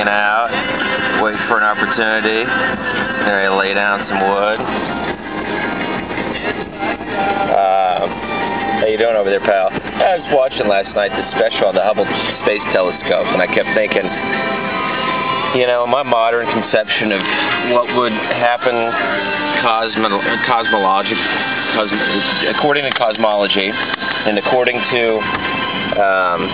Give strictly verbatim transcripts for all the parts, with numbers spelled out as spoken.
hanging out, wait for an opportunity. Ready to lay down some wood. Uh, how you doing over there, pal? I was watching last night the special on the Hubble Space Telescope, and I kept thinking, you know, my modern conception of what would happen cosmo cosmologic, cosmo according to cosmology, and according to um,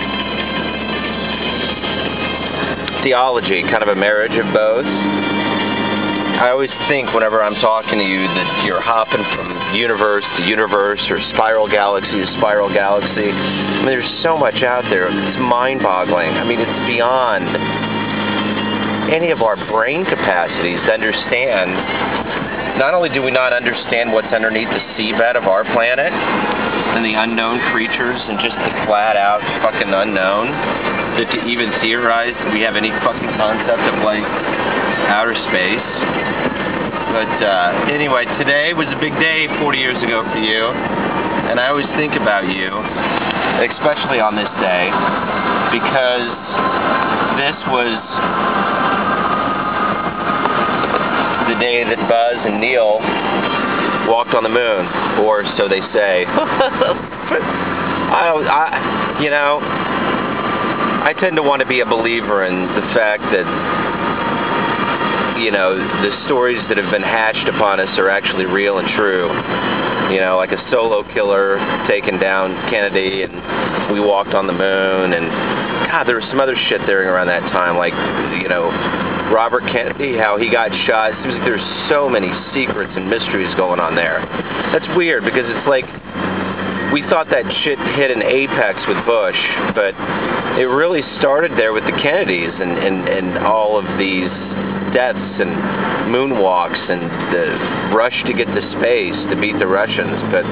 theology, kind of a marriage of both. I always think whenever I'm talking to you that you're hopping from universe to universe or spiral galaxy to spiral galaxy. I mean, there's so much out there. It's mind-boggling. I mean, it's beyond any of our brain capacities to understand. Not only do we not understand what's underneath the seabed of our planet and the unknown creatures and just the flat-out fucking unknown, that to even theorize that we have any fucking concept of, like, outer space. But uh, anyway, today was a big day forty years ago for you, and I always think about you, especially on this day, because this was the day that Buzz and Neil walked on the moon, or so they say. I don't, I, you know, I tend to want to be a believer in the fact that, you know, the stories that have been hashed upon us are actually real and true. You know, like a solo killer taking down Kennedy, and we walked on the moon, and God, there was some other shit there around that time, like, you know, Robert Kennedy, how he got shot. It seems like there's so many secrets and mysteries going on there. That's weird, because it's like, we thought that shit hit an apex with Bush, but it really started there with the Kennedys and, and, and all of these deaths and moonwalks and the rush to get to space to beat the Russians. But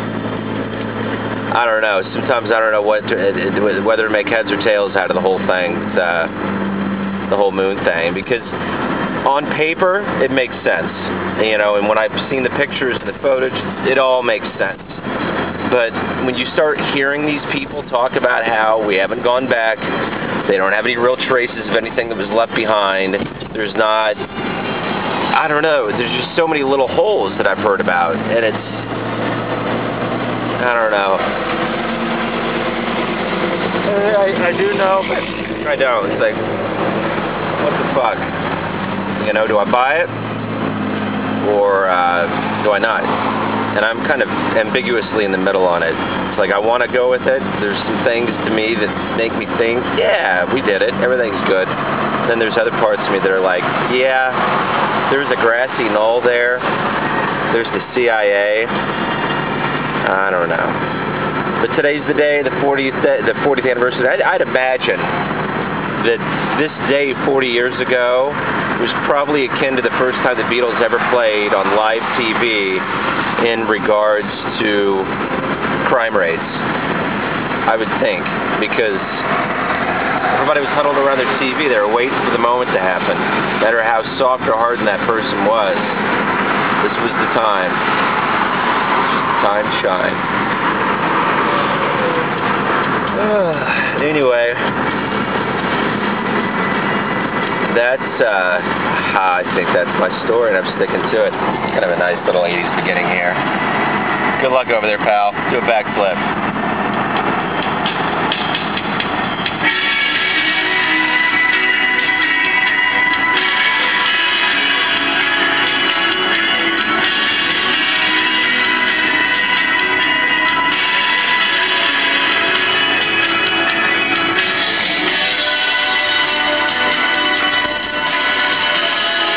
I don't know. Sometimes I don't know what to, whether to make heads or tails out of the whole thing, with, uh, the whole moon thing, because on paper it makes sense, you know, and when I've seen the pictures and the footage, it all makes sense. But when you start hearing these people talk about how we haven't gone back, they don't have any real traces of anything that was left behind, there's not, I don't know, there's just so many little holes that I've heard about, and it's, I don't know. I, I do know, but I don't. It's like, what the fuck? You know, do I buy it? Or uh, do I not? And I'm kind of ambiguously in the middle on it. It's like, I want to go with it. There's some things to me that make me think, yeah, we did it. Everything's good. Then there's other parts of me that are like, yeah, there's a grassy knoll there. There's the C I A. I don't know. But today's the day, the fortieth, the fortieth anniversary. I'd, I'd imagine that this day forty years ago was probably akin to the first time the Beatles ever played on live T V in regards to crime rates, I would think, because everybody was huddled around their T V. They were waiting for the moment to happen. No matter how soft or hard that person was, this was the time. This was the time to shine. Uh, anyway, that's, uh, I think that's my story, and I'm sticking to it. Kind of a nice little eighties beginning here. Good luck over there, pal. Do a backflip.